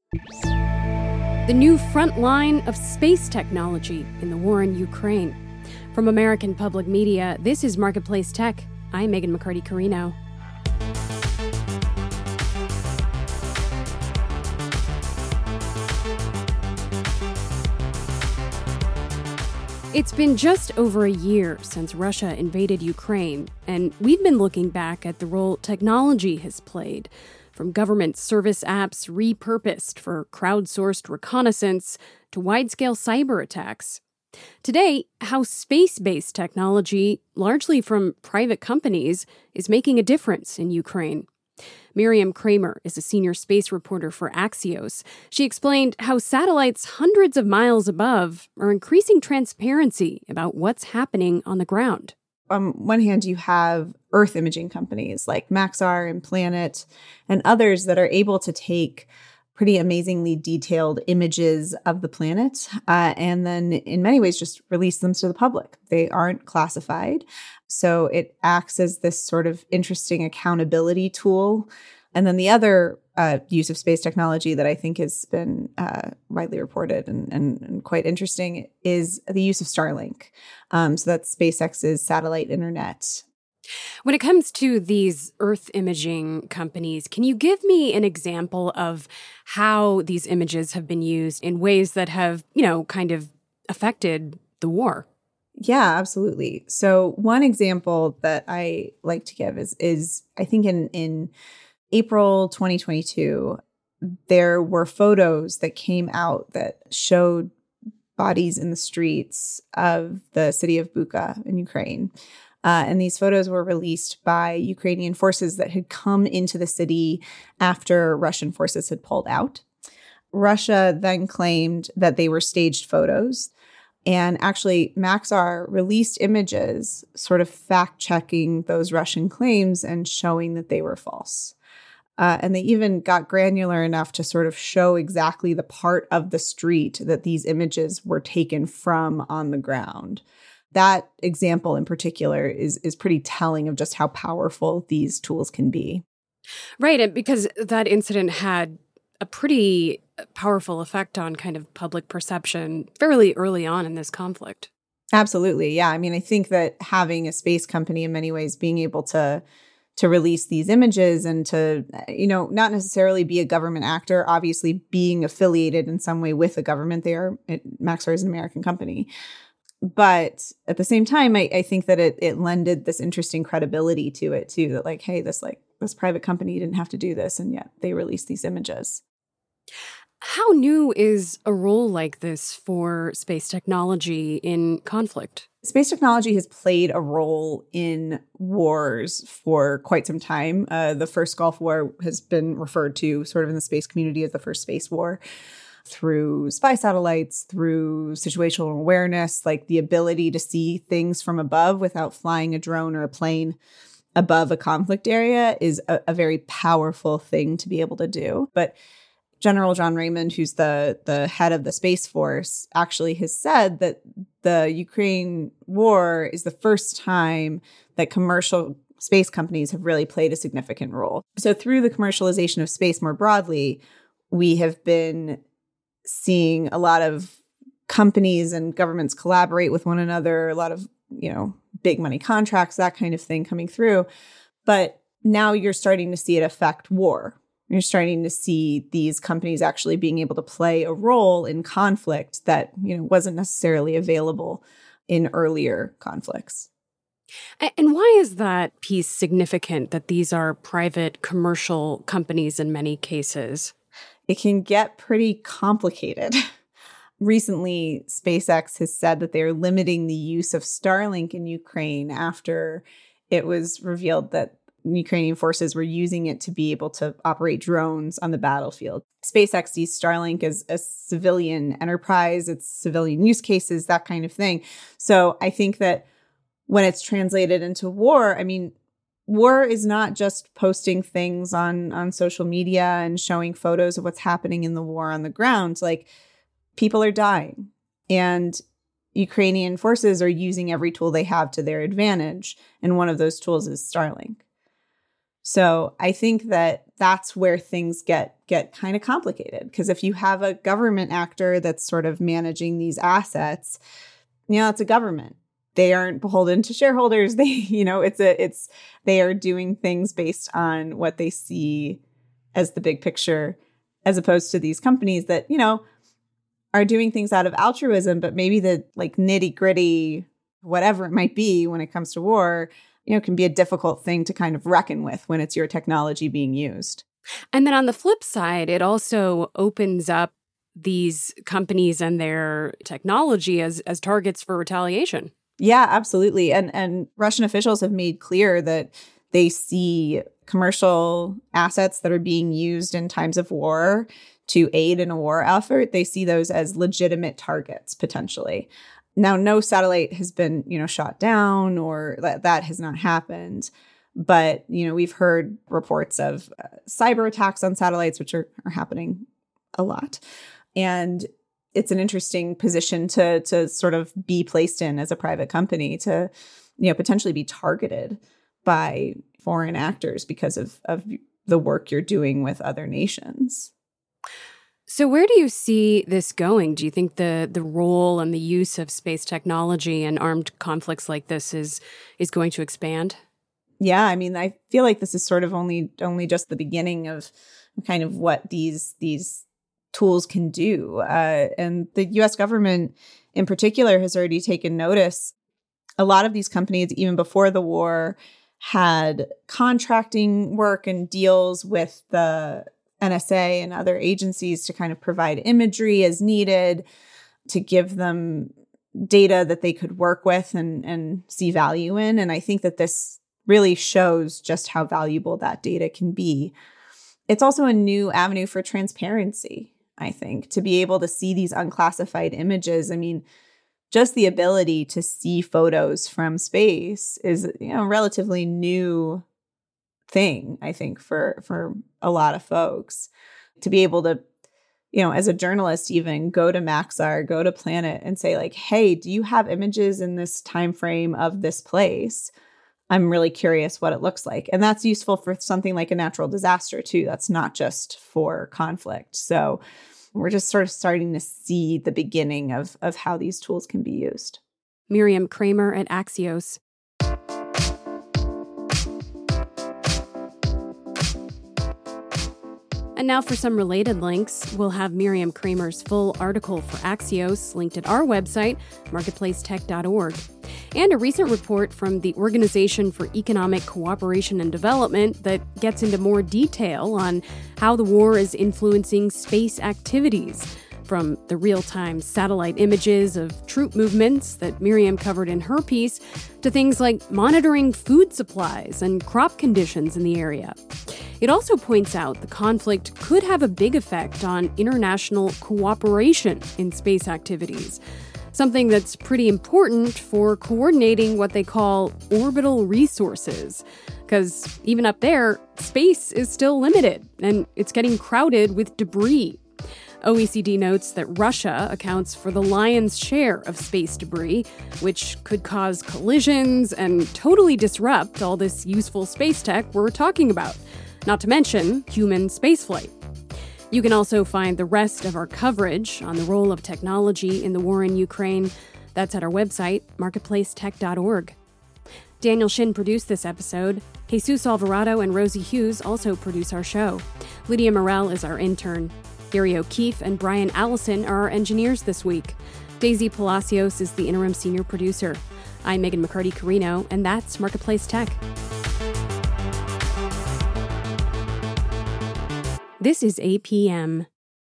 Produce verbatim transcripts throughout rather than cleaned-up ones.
The new front line of space technology in the war in Ukraine. From American Public Media, this is Marketplace Tech. I'm Megan McCarty-Carino. It's been just over a year since Russia invaded Ukraine, and we've been looking back at the role technology has played, from government service apps repurposed for crowdsourced reconnaissance to wide-scale cyber attacks. Today, how space-based technology, largely from private companies, is making a difference in Ukraine. Miriam Kramer is a senior space reporter for Axios. She explained how satellites hundreds of miles above are increasing transparency about what's happening on the ground. On one hand, you have Earth imaging companies like Maxar and Planet and others that are able to take pretty amazingly detailed images of the planet uh, and then in many ways just release them to the public. They aren't classified. So it acts as this sort of interesting accountability tool. And then the other uh, use of space technology that I think has been uh, widely reported and, and, and quite interesting is the use of Starlink. Um, so that's SpaceX's satellite internet. When it comes to these Earth imaging companies, can you give me an example of how these images have been used in ways that have, you know, kind of affected the war? Yeah, absolutely. So one example that I like to give is, is I think in, in April twenty twenty-two, there were photos that came out that showed bodies in the streets of the city of Bucha in Ukraine. Uh, and these photos were released by Ukrainian forces that had come into the city after Russian forces had pulled out. Russia then claimed that they were staged photos. And actually, Maxar released images sort of fact-checking those Russian claims and showing that they were false. Uh, and they even got granular enough to sort of show exactly the part of the street that these images were taken from on the ground. That example in particular is is pretty telling of just how powerful these tools can be. Right, and because that incident had a pretty powerful effect on kind of public perception fairly early on in this conflict. Absolutely, yeah. I mean, I think that having a space company in many ways being able to to release these images and to, you know, not necessarily be a government actor, obviously being affiliated in some way with the government. They are, Maxar is an American company. But at the same time, I, I think that it it lended this interesting credibility to it too. That like, hey, this like this private company didn't have to do this, and yet they released these images. How new is a role like this for space technology in conflict? Space technology has played a role in wars for quite some time. Uh, the first Gulf War has been referred to sort of in the space community as the first space war. Through spy satellites, through situational awareness, like the ability to see things from above without flying a drone or a plane above a conflict area is a, a very powerful thing to be able to do. But General John Raymond, who's the, the head of the Space Force, actually has said that the Ukraine war is the first time that commercial space companies have really played a significant role. So through the commercialization of space more broadly, we have been seeing a lot of companies and governments collaborate with one another, a lot of, you know, big money contracts, that kind of thing coming through. But now you're starting to see it affect war. You're starting to see these companies actually being able to play a role in conflict that, you know, wasn't necessarily available in earlier conflicts. And why is that piece significant, that these are private commercial companies in many cases? It can get pretty complicated. Recently, SpaceX has said that they're limiting the use of Starlink in Ukraine after it was revealed that Ukrainian forces were using it to be able to operate drones on the battlefield. SpaceX sees Starlink as a civilian enterprise, it's civilian use cases, that kind of thing. So I think that when it's translated into war, I mean, war is not just posting things on, on social media and showing photos of what's happening in the war on the ground. Like, people are dying. And Ukrainian forces are using every tool they have to their advantage. And one of those tools is Starlink. So I think that that's where things get get kind of complicated, because if you have a government actor that's sort of managing these assets, you know, it's a government. They aren't beholden to shareholders. They, you know, it's a it's they are doing things based on what they see as the big picture, as opposed to these companies that, you know, are doing things out of altruism, but maybe the like nitty gritty, whatever it might be when it comes to war, you know, can be a difficult thing to kind of reckon with when it's your technology being used. And then on the flip side, it also opens up these companies and their technology as as targets for retaliation. Yeah, absolutely. And and Russian officials have made clear that they see commercial assets that are being used in times of war to aid in a war effort. They see those as legitimate targets, potentially. Now, no satellite has been, you know, shot down, or that, that has not happened. But, you know, we've heard reports of uh, cyber attacks on satellites, which are, are happening a lot. And it's an interesting position to to sort of be placed in as a private company, to, you know, potentially be targeted by foreign actors because of, of the work you're doing with other nations. So where do you see this going? Do you think the the role and the use of space technology in armed conflicts like this is is going to expand? Yeah, I mean, I feel like this is sort of only only just the beginning of kind of what these these tools can do. Uh, and the U S government in particular has already taken notice. A lot of these companies, even before the war, had contracting work and deals with the N S A and other agencies to kind of provide imagery as needed, to give them data that they could work with and, and see value in. And I think that this really shows just how valuable that data can be. It's also a new avenue for transparency, I think, to be able to see these unclassified images. I mean, just the ability to see photos from space is, you know, a relatively new thing, I think, for for a lot of folks. To be able to, you know, as a journalist, even go to Maxar, go to Planet and say like, hey, do you have images in this time frame of this place? I'm really curious what it looks like. And that's useful for something like a natural disaster too. That's not just for conflict. So we're just sort of starting to see the beginning of, of how these tools can be used. Miriam Kramer at Axios. And now for some related links. We'll have Miriam Kramer's full article for Axios linked at our website, marketplace tech dot org. And a recent report from the Organization for Economic Cooperation and Development that gets into more detail on how the war is influencing space activities, from the real-time satellite images of troop movements that Miriam covered in her piece to things like monitoring food supplies and crop conditions in the area. It also points out the conflict could have a big effect on international cooperation in space activities, something that's pretty important for coordinating what they call orbital resources. Because even up there, space is still limited, and it's getting crowded with debris. O E C D notes that Russia accounts for the lion's share of space debris, which could cause collisions and totally disrupt all this useful space tech we're talking about, not to mention human spaceflight. You can also find the rest of our coverage on the role of technology in the war in Ukraine. That's at our website, marketplace tech dot org. Daniel Shin produced this episode. Jesus Alvarado and Rosie Hughes also produce our show. Lydia Morell is our intern. Gary O'Keefe and Brian Allison are our engineers this week. Daisy Palacios is the interim senior producer. I'm Megan McCarty-Carino, and that's Marketplace Tech. This is A P M.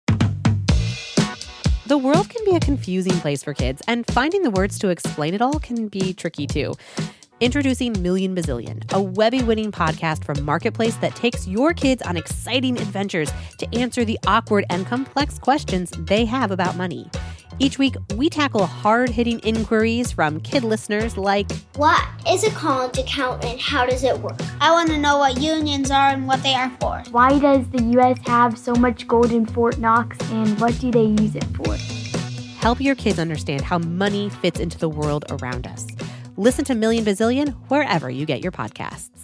The world can be a confusing place for kids, and finding the words to explain it all can be tricky too. Introducing Million Bazillion, a Webby-winning podcast from Marketplace that takes your kids on exciting adventures to answer the awkward and complex questions they have about money. Each week, we tackle hard-hitting inquiries from kid listeners like, what is a college account and how does it work? I want to know what unions are and what they are for. Why does the U S have so much gold in Fort Knox, and what do they use it for? Help your kids understand how money fits into the world around us. Listen to Million Bazillion wherever you get your podcasts.